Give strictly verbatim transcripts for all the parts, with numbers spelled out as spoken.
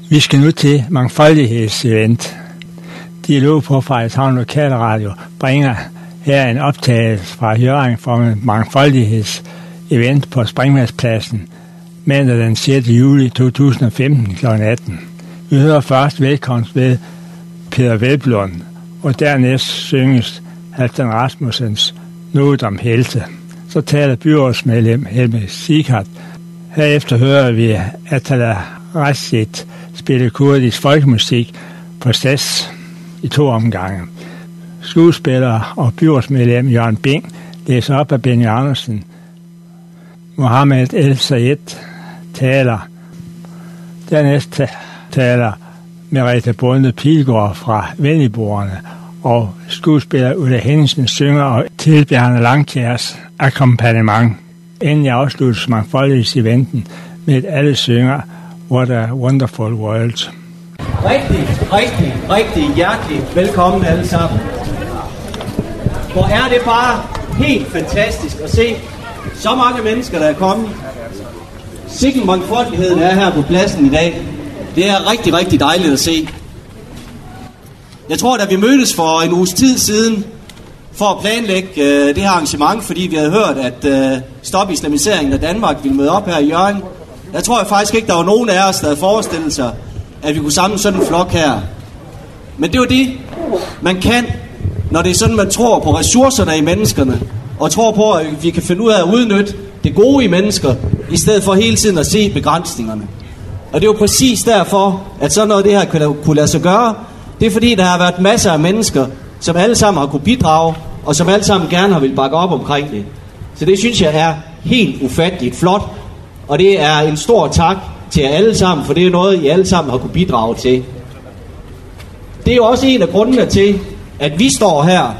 Vi skal nu til mangfoldighedsevent. Dialog på Frederikshavn Lokalradio bringer her en optagelse fra Hjørring fra en mangfoldighedsevent på Springvandspladsen mandag den sjette juli to tusind og femten klokken atten. Vi hører først velkomst ved Peter Velblund, og dernæst synges Halvdan Rasmussens Noget om Helte. Så taler byrådsmedlem Helme Sighardt. Herefter hører vi Atala Rashid spille kurdisk folkemusik på Stas i to omgange. Skuespiller og byrådsmedlem Jørgen Bing læser op af Benny Andersen. Mohammed El Sayed taler. Dernæst taler Merete Bonde Pilgaard fra Venligboerne, og skuespiller Ulla Henningsen synger og tilbærende Langkjærs akkompagnement. Endelig afsluttes mangfoldighedseventen med et alle synger What a Wonderful World. Rigtig, rigtig, rigtig hjertelig velkommen alle sammen. Hvor er det bare helt fantastisk at se så mange mennesker, der er kommet. Sikken mangfoldigheden er her på pladsen i dag. Det er rigtig, rigtig dejligt at se. Jeg tror, da vi mødtes for en uges tid siden for at planlægge øh, det her arrangement, fordi vi havde hørt, at øh, Stop Islamiseringen af Danmark ville møde op her i Hjørring. Jeg tror jeg faktisk ikke, der var nogen af os, der havde forestillet sig, at vi kunne samle sådan en flok her. Men det var det, man kan, når det er sådan, man tror på ressourcerne i menneskerne, og tror på, at vi kan finde ud af at udnytte det gode i mennesker, i stedet for hele tiden at se begrænsningerne. Og det er jo præcis derfor, at sådan noget af det her kunne lade sig gøre. Det er fordi, der har været masser af mennesker, som alle sammen har kunne bidrage, og som alle sammen gerne har vil bakke op omkring det. Så det synes jeg er helt ufatteligt flot, og det er en stor tak til jer alle sammen, for det er noget, I alle sammen har kunne bidrage til. Det er jo også en af grundene til, at vi står her,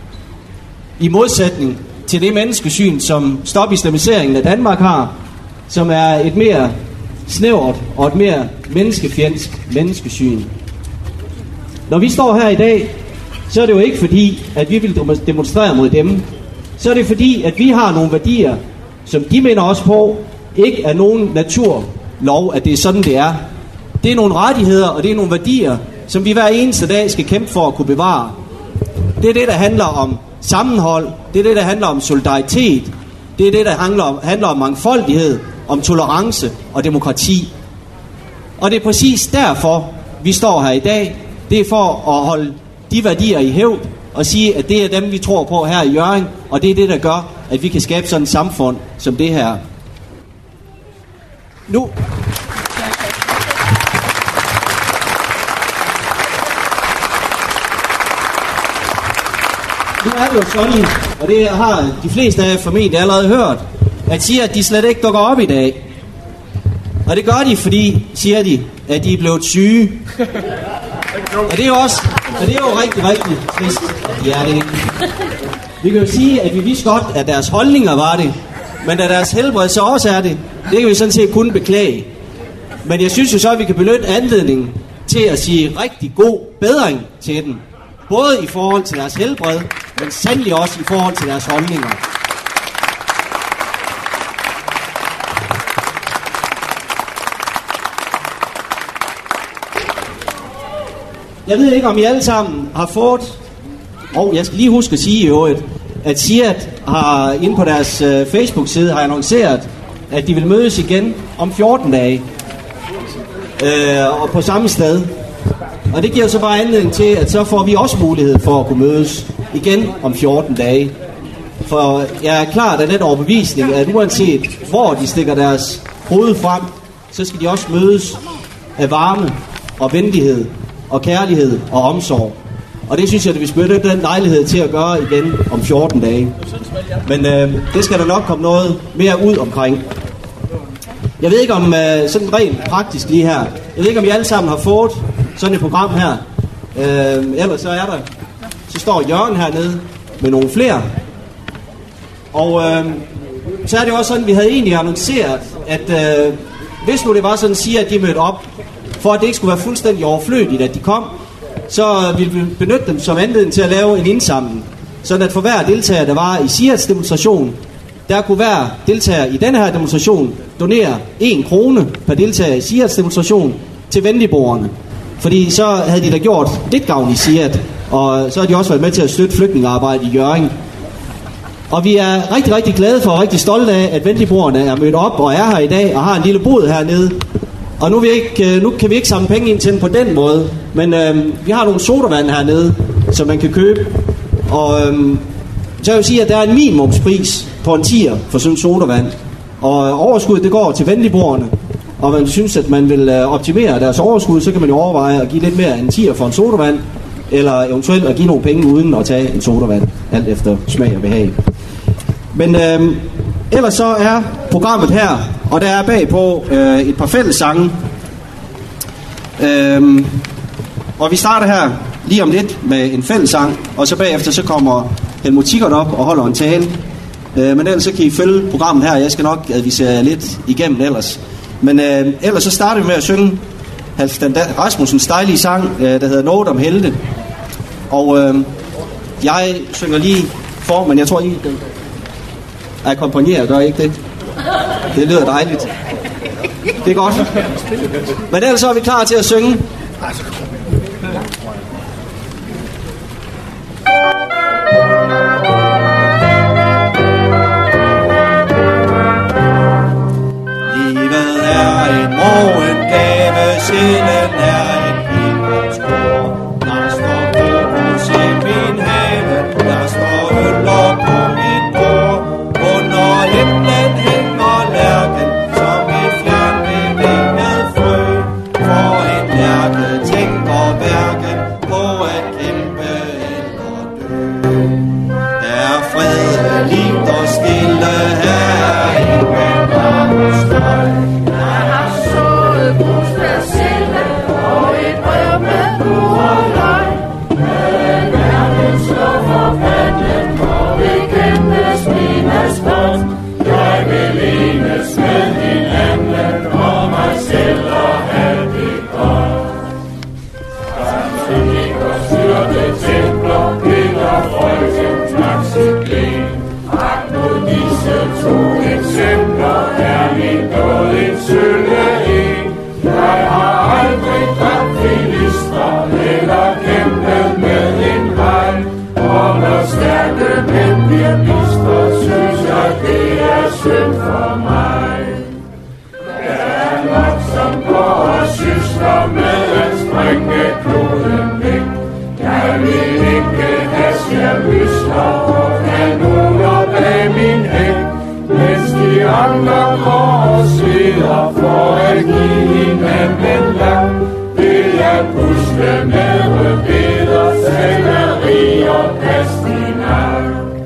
i modsætning til det menneskesyn, som Stop Islamiseringen af Danmark har, som er et mere snævert og et mere menneskefjendsk menneskesyn. Når vi står her i dag, så er det jo ikke fordi, at vi vil demonstrere mod dem. Så er det fordi, at vi har nogle værdier, som de mener også på, ikke er nogen naturlov, at det er sådan, det er. Det er nogle rettigheder, og det er nogle værdier, som vi hver eneste dag skal kæmpe for at kunne bevare. Det er det, der handler om sammenhold. Det er det, der handler om solidaritet. Det er det, der handler om, handler om mangfoldighed, om tolerance og demokrati. Og det er præcis derfor, vi står her i dag. Det er for at holde de værdier i hævd og sige, at det er dem, vi tror på her i Hjørring, og det er det, der gør, at vi kan skabe sådan et samfund som det her. Nu... Nu er det jo sådan, og det har de fleste af jer formentlig allerede hørt, at siger, at de slet ikke dukker op i dag. Og det gør de, fordi, siger de, at de er blevet syge. Og det er jo også, og det er jo rigtig, rigtig trist, at de er det ikke. Vi kan jo sige, at vi vidste godt, at deres holdninger var det, men at deres helbred så også er det, det kan vi sådan set kun beklage. Men jeg synes jo så, at vi kan benytte anledningen til at sige rigtig god bedring til dem. Både i forhold til deres helbred, men sandelig også i forhold til deres holdninger. Jeg ved ikke, om I alle sammen har fået... Og jeg skal lige huske at sige i øvrigt, at Siat har inde på deres uh, Facebook-side har annonceret, at de vil mødes igen om fjorten dage. Uh, og på samme sted. Og det giver så bare anledning til, at så får vi også mulighed for at kunne mødes igen om fjorten dage. For jeg er klar af den overbevisning, at uanset hvor de stikker deres hoved frem, så skal de også mødes af varme og venlighed og kærlighed og omsorg. Og det synes jeg, at vi skal benytte den lejlighed til at gøre igen om fjorten dage. Men øh, det skal der nok komme noget mere ud omkring. Jeg ved ikke om, øh, sådan rent praktisk lige her, jeg ved ikke om I alle sammen har fået sådan et program her. Øh, ellers så er der, så står Jørgen hernede med nogle flere. Og øh, så er det også sådan, vi havde egentlig annonceret, at øh, hvis nu det var sådan at sige, at de mødte op, for at det ikke skulle være fuldstændig overflødigt, at de kom, så ville vi benytte dem som anledning til at lave en indsamling. Sådan at for hver deltager, der var i Siats demonstration, der kunne hver deltager i denne her demonstration donere en krone per deltager i Siats demonstration. til venligboerne. Fordi så havde de da gjort lidt gavn i Siat, og så har de også været med til at støtte flygtningearbejde i Hjørring. Og vi er rigtig, rigtig glade for og rigtig stolte af, at venligboerne er mødt op og er her i dag og har en lille bod hernede. Og nu, er vi ikke, nu kan vi ikke samle penge ind til den på den måde, men øh, vi har nogle sodavand hernede, som man kan købe. Og øh, så vil jeg sige, at der er en minimumspris på en tier for sådan en sodavand. Og overskuddet, det går til venligboerne. Og man synes, at man vil øh, optimere deres overskud, så kan man jo overveje at give lidt mere end en tier for en sodavand, eller eventuelt at give nogle penge uden at tage en sodavand, alt efter smag og behag. Men øh, ellers så er programmet her, og der er bagpå øh, et par fællessange. Øh, og vi starter her lige om lidt med en fællessang, og så bagefter så kommer Helmut Tiggert op og holder en tale. Øh, men ellers så kan I følge programmet her. Jeg skal nok advisere lidt igennem ellers. Men øh, ellers så starter vi med at synge Halfdan Rasmussens dejlige sang, øh, der hedder Noget om Helte. Og øh, jeg synger lige for, men jeg tror I akkompagnerer, gør I ikke det? Det lyder dejligt. Det er godt. Men ellers så er vi klar til at synge. Livet er en morgengave, sjælen er en himmelskår. Der står fokus i min have, der står øller på mit bord. Under himlen hænger lærken, som et fjernt bevægnet frø. For en lærke tænker hverken på at kæmpe eller dø. Der er fred, liv og stille her, ingen larm støj. Jeg har sået buspersille og et brev med pur løg. Med verden slå for panden og bekæmpes mine spot. Jeg vil enes med hinanden og mig selv og have det godt. Samtidig og styrte templer, Peter Frøken trak sit glæn. Ak mod disse to eksempler er min død en sølle en. Jeg har aldrig dræbt filister eller kæmpet med en regn. Og når stærke mænd bliver bister, synes jeg det er synd for mig. Der er nok som går og sysler med at springe kloden væk. Jeg vil ikke have skærmysler og kanoner bag min hæk, mens de andre går og sveder for at give hinanden lang. Vil jeg pusle med rødbeder, selleri og pastinak.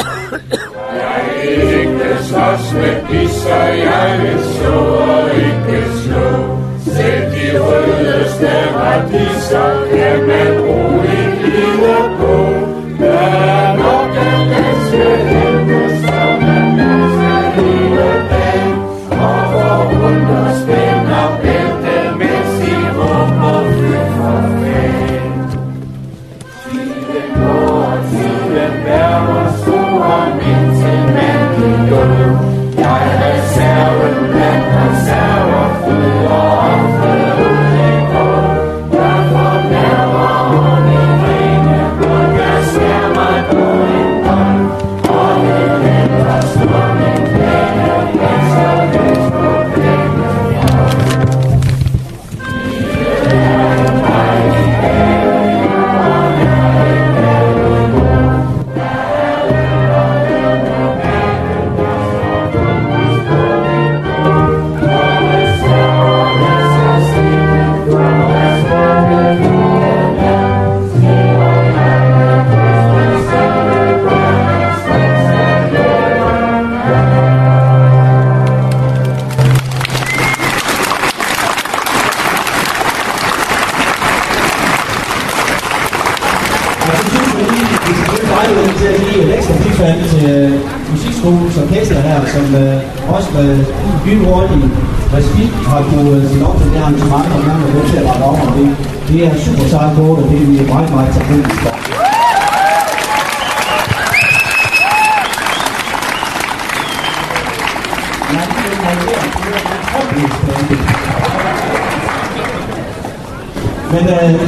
Jeg vil ikke slås med bisser, jeg vil slå og ikke slå. Selv de rødeste radiser kan man roligt lide på. Der er nok af danske helte, som er danske hele dagen. Og forundrer spænder bælte, mens de råber fyr for fan. Tiden går, og tiden bærer store mind til manden død. Jeg er reserven blandt konserver, føder og føder i går. Jeg fornærmer og min ringe, og jeg skærer mig på en bånd. Og det henter slår min pæne, jeg så løs på pæne hånd. Livet er en dejlig have, jorden er en have jord. Der er øl og øl og mælken, der står fokus på mit bord. Og jeg server, jeg så stikke, for at smukke jorden er. Skriver jeg med buspersille, gør jeg slet sig jorden er. Og så synes vi lige, at vi skal bruge lejligheden til at give et ekstra tilfælde til øh, musikskolens orkester her, som øh, også med bynhurtig respekt har kunnet øh, sige op til det arrangement, og nogen er nødt til at rette om, og det, det er super sejt på, og det er vi meget, meget taknemmelige for. Men øh,